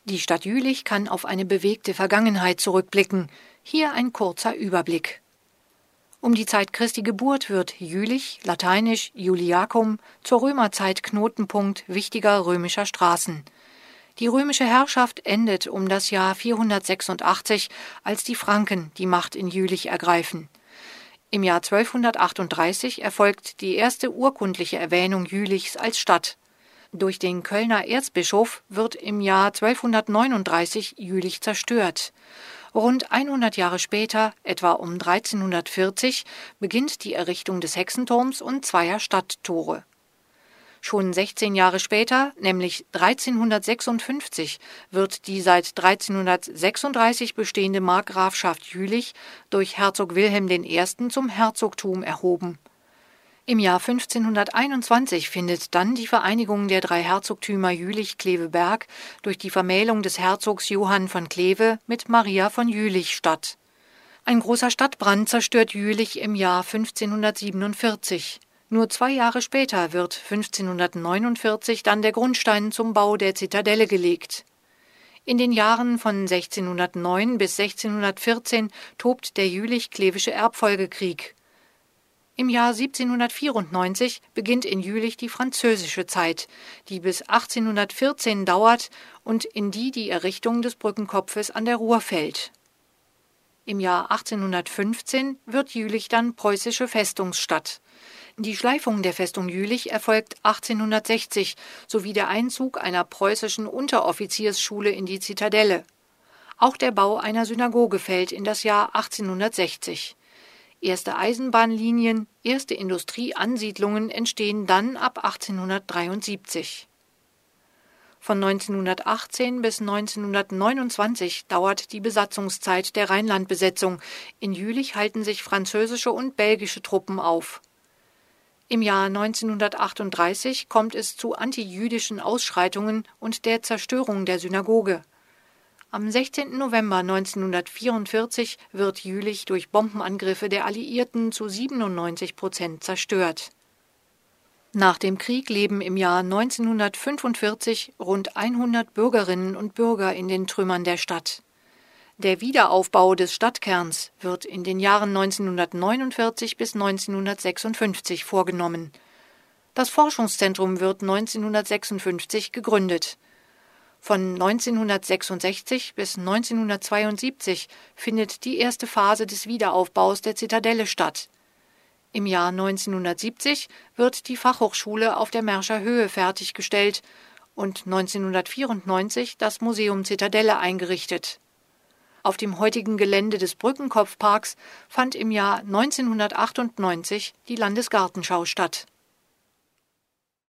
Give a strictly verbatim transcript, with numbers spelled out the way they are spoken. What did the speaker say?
Die Stadt Jülich kann auf eine bewegte Vergangenheit zurückblicken. Hier ein kurzer Überblick. Um die Zeit Christi Geburt wird Jülich, lateinisch Iuliacum, zur Römerzeit Knotenpunkt wichtiger römischer Straßen. Die römische Herrschaft endet um das Jahr vierhundertsechsundachtzig, als die Franken die Macht in Jülich ergreifen. Im Jahr zwölfhundertachtunddreißig erfolgt die erste urkundliche Erwähnung Jülichs als Stadt. Durch den Kölner Erzbischof wird im Jahr zwölfhundertneununddreißig Jülich zerstört. Rund hundert Jahre später, etwa um dreizehnhundertvierzig, beginnt die Errichtung des Hexenturms und zweier Stadttore. Schon sechzehn Jahre später, nämlich dreizehnhundertsechsundfünfzig, wird die seit dreizehnhundertsechsunddreißig bestehende Markgrafschaft Jülich durch Herzog Wilhelm der Erste. Zum Herzogtum erhoben. Im Jahr fünfzehnhunderteinundzwanzig findet dann die Vereinigung der drei Herzogtümer Jülich-Kleve-Berg durch die Vermählung des Herzogs Johann von Kleve mit Maria von Jülich statt. Ein großer Stadtbrand zerstört Jülich im Jahr fünfzehnhundertsiebenundvierzig. Nur zwei Jahre später wird fünfzehnhundertneunundvierzig dann der Grundstein zum Bau der Zitadelle gelegt. In den Jahren von sechzehnhundertneun bis sechzehnhundertvierzehn tobt der Jülich-Klevische Erbfolgekrieg. Im Jahr siebzehnhundertvierundneunzig beginnt in Jülich die französische Zeit, die bis achtzehnhundertvierzehn dauert und in die die Errichtung des Brückenkopfes an der Ruhr fällt. Im Jahr achtzehnhundertfünfzehn wird Jülich dann preußische Festungsstadt. Die Schleifung der Festung Jülich erfolgt achtzehnhundertsechzig sowie der Einzug einer preußischen Unteroffiziersschule in die Zitadelle. Auch der Bau einer Synagoge fällt in das Jahr achtzehnhundertsechzig. Erste Eisenbahnlinien, erste Industrieansiedlungen entstehen dann ab achtzehnhundertdreiundsiebzig. Von neunzehnhundertachtzehn bis neunzehnhundertneunundzwanzig dauert die Besatzungszeit der Rheinlandbesetzung. In Jülich halten sich französische und belgische Truppen auf. Im Jahr neunzehnhundertachtunddreißig kommt es zu antijüdischen Ausschreitungen und der Zerstörung der Synagoge. Am sechzehnten November neunzehnhundertvierundvierzig wird Jülich durch Bombenangriffe der Alliierten zu siebenundneunzig Prozent zerstört. Nach dem Krieg leben im Jahr neunzehnhundertfünfundvierzig rund hundert Bürgerinnen und Bürger in den Trümmern der Stadt. Der Wiederaufbau des Stadtkerns wird in den Jahren neunzehnhundertneunundvierzig bis neunzehnhundertsechsundfünfzig vorgenommen. Das Forschungszentrum wird neunzehnhundertsechsundfünfzig gegründet. Von neunzehnhundertsechsundsechzig bis neunzehnhundertzweiundsiebzig findet die erste Phase des Wiederaufbaus der Zitadelle statt. Im Jahr neunzehnhundertsiebzig wird die Fachhochschule auf der Märscher Höhe fertiggestellt und neunzehnhundertvierundneunzig das Museum Zitadelle eingerichtet. Auf dem heutigen Gelände des Brückenkopfparks fand im Jahr neunzehnhundertachtundneunzig die Landesgartenschau statt.